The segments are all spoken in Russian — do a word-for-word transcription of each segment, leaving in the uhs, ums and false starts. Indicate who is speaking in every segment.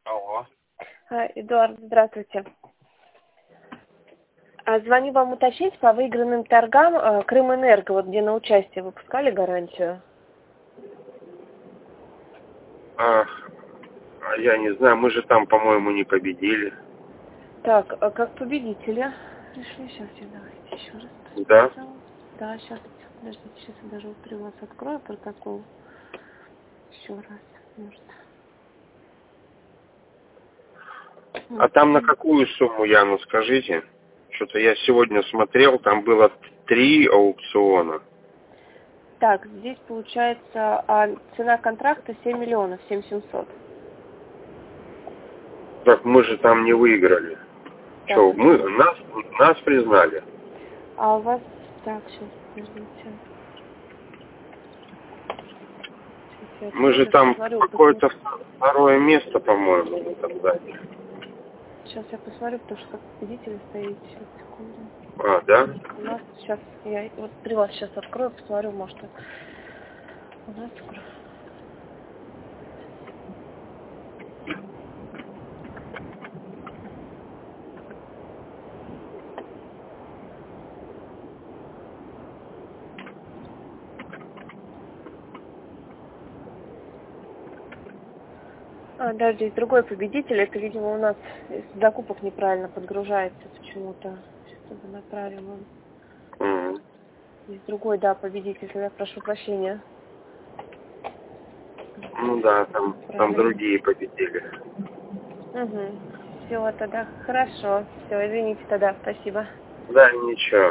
Speaker 1: Алло.
Speaker 2: А, Эдуард, здравствуйте. А, Звоню вам уточнить по выигранным торгам а, Крымэнерго, вот где на участие выпускали гарантию.
Speaker 1: А, а я не знаю, мы же там, по-моему, не победили.
Speaker 2: Так, а как победители? Пришли, сейчас я давайте еще раз
Speaker 1: Да?
Speaker 2: посмотрю. Да, сейчас, подождите, сейчас я даже вот при вас открою протокол. Еще раз, может.
Speaker 1: А там на какую сумму, Яну, скажите? Что-то я сегодня смотрел, там было три аукциона.
Speaker 2: Так, здесь получается а, цена контракта семь миллионов, семь семьсот.
Speaker 1: Так мы же там не выиграли.
Speaker 2: Так,
Speaker 1: Че, мы, нас, нас признали.
Speaker 2: а у вас... Так, сейчас, подождите. Сейчас я
Speaker 1: Мы же
Speaker 2: открою,
Speaker 1: там
Speaker 2: посмотрю,
Speaker 1: какое-то второе место, по-моему, мы там заняли.
Speaker 2: Сейчас я посмотрю, потому что как победители стоите. Сейчас, секунду.
Speaker 1: А, да?
Speaker 2: У нас сейчас, я вот при вас сейчас открою, посмотрю, может, у нас скоро. А, да, здесь другой победитель. Это, видимо, у нас из закупок неправильно подгружается почему-то. Сейчас я направим вам.
Speaker 1: Угу.
Speaker 2: Здесь другой, да, победитель. Я прошу прощения.
Speaker 1: Ну да, там, там другие победили.
Speaker 2: Угу. Все, тогда хорошо. Все, извините тогда. Спасибо.
Speaker 1: Да, ничего.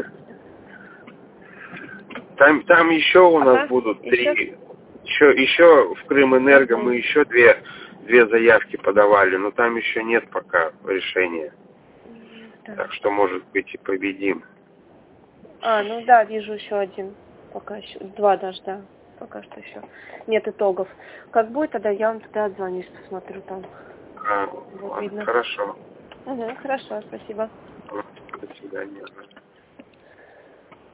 Speaker 1: Там, там еще у нас
Speaker 2: Ага.
Speaker 1: будут
Speaker 2: Еще?
Speaker 1: три. Еще, еще в Крымэнерго
Speaker 2: Угу.
Speaker 1: мы еще две, две заявки подавали, но там еще нет пока решения.
Speaker 2: Так.
Speaker 1: Так что, может быть, и победим.
Speaker 2: А, ну да, вижу еще один. Пока еще. Два даже, да. Пока что еще. Нет итогов. Как будет, тогда я вам тогда отзвонюсь, посмотрю там.
Speaker 1: А,
Speaker 2: Вот
Speaker 1: ладно,
Speaker 2: видно.
Speaker 1: хорошо.
Speaker 2: Угу, хорошо, спасибо.
Speaker 1: До свидания.